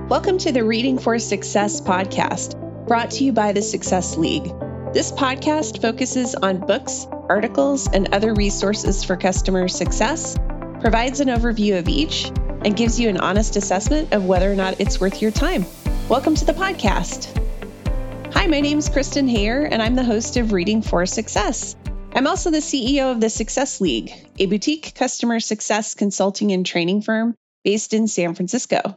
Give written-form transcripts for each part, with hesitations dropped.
Welcome to the Reading for Success podcast, brought to you by the Success League. This podcast focuses on books, articles, and other resources for customer success, provides an overview of each, and gives you an honest assessment of whether or not it's worth your time. Welcome to the podcast. Hi, my name is Kristen Hayer, and I'm the host of Reading for Success. I'm also the CEO of the Success League, a boutique customer success consulting and training firm based in San Francisco.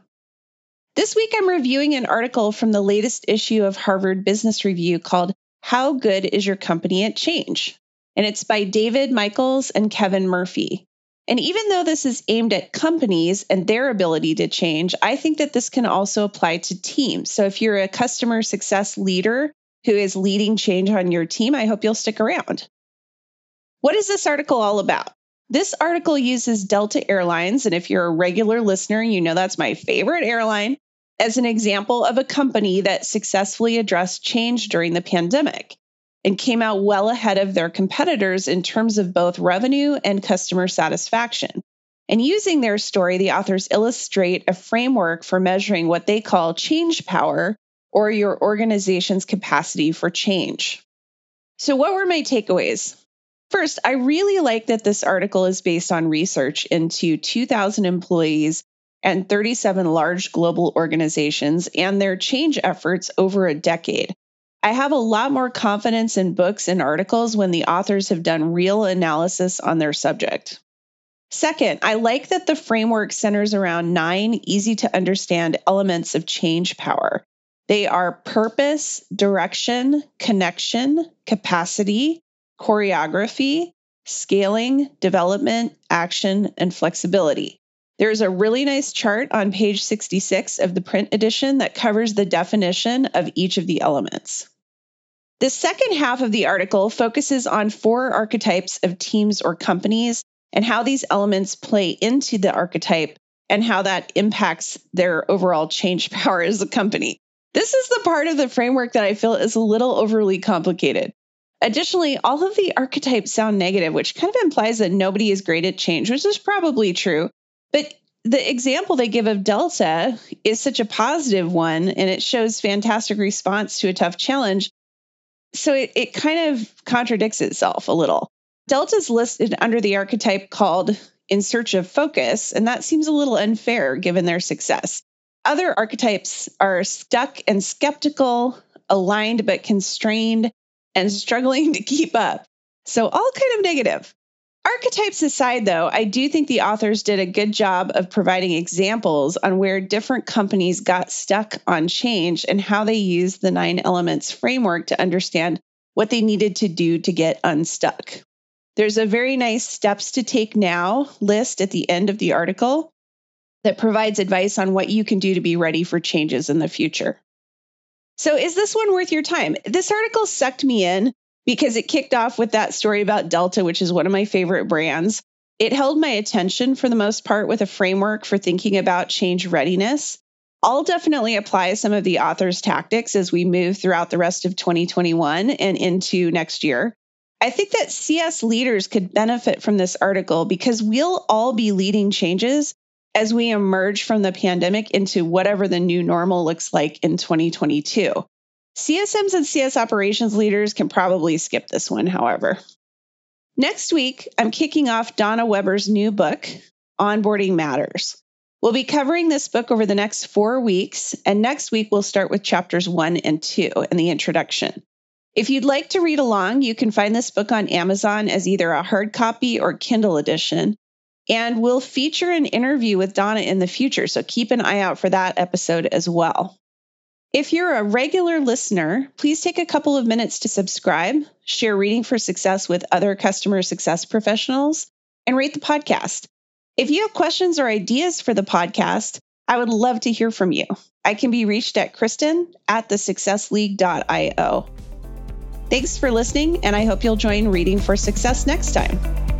This week, I'm reviewing an article from the latest issue of Harvard Business Review called How Good is Your Company at Change? And it's by David Michaels and Kevin Murphy. And even though this is aimed at companies and their ability to change, I think that this can also apply to teams. So if you're a customer success leader who is leading change on your team, I hope you'll stick around. What is this article all about? This article uses Delta Airlines, and if you're a regular listener, you know that's my favorite airline, as an example of a company that successfully addressed change during the pandemic and came out well ahead of their competitors in terms of both revenue and customer satisfaction. And using their story, the authors illustrate a framework for measuring what they call change power, or your organization's capacity for change. So what were my takeaways? First, I really like that this article is based on research into 2,000 employees and 37 large global organizations and their change efforts over a decade. I have a lot more confidence in books and articles when the authors have done real analysis on their subject. Second, I like that the framework centers around 9 easy-to-understand elements of change power. They are purpose, direction, connection, capacity, choreography, scaling, development, action, and flexibility. There's a really nice chart on page 66 of the print edition that covers the definition of each of the elements. The second half of the article focuses on 4 archetypes of teams or companies and how these elements play into the archetype and how that impacts their overall change power as a company. This is the part of the framework that I feel is a little overly complicated. Additionally, all of the archetypes sound negative, which kind of implies that nobody is great at change, which is probably true. But the example they give of Delta is such a positive one, and it shows fantastic response to a tough challenge. So it kind of contradicts itself a little. Delta's listed under the archetype called In Search of Focus, and that seems a little unfair given their success. Other archetypes are stuck and skeptical, aligned but constrained, and struggling to keep up. So all kind of negative. Archetypes aside, though, I do think the authors did a good job of providing examples on where different companies got stuck on change and how they used the 9 elements framework to understand what they needed to do to get unstuck. There's a very nice steps to take now list at the end of the article that provides advice on what you can do to be ready for changes in the future. So is this one worth your time? This article sucked me in because it kicked off with that story about Delta, which is one of my favorite brands. It held my attention for the most part with a framework for thinking about change readiness. I'll definitely apply some of the author's tactics as we move throughout the rest of 2021 and into next year. I think that CS leaders could benefit from this article because we'll all be leading changes as we emerge from the pandemic into whatever the new normal looks like in 2022. CSMs and CS operations leaders can probably skip this one, however. Next week, I'm kicking off Donna Weber's new book, Onboarding Matters. We'll be covering this book over the next 4 weeks, and next week we'll start with chapters 1 and 2 in the introduction. If you'd like to read along, you can find this book on Amazon as either a hard copy or Kindle edition. And we'll feature an interview with Donna in the future, so keep an eye out for that episode as well. If you're a regular listener, please take a couple of minutes to subscribe, share Reading for Success with other customer success professionals, and rate the podcast. If you have questions or ideas for the podcast, I would love to hear from you. I can be reached at kristen@thesuccessleague.io. Thanks for listening, and I hope you'll join Reading for Success next time.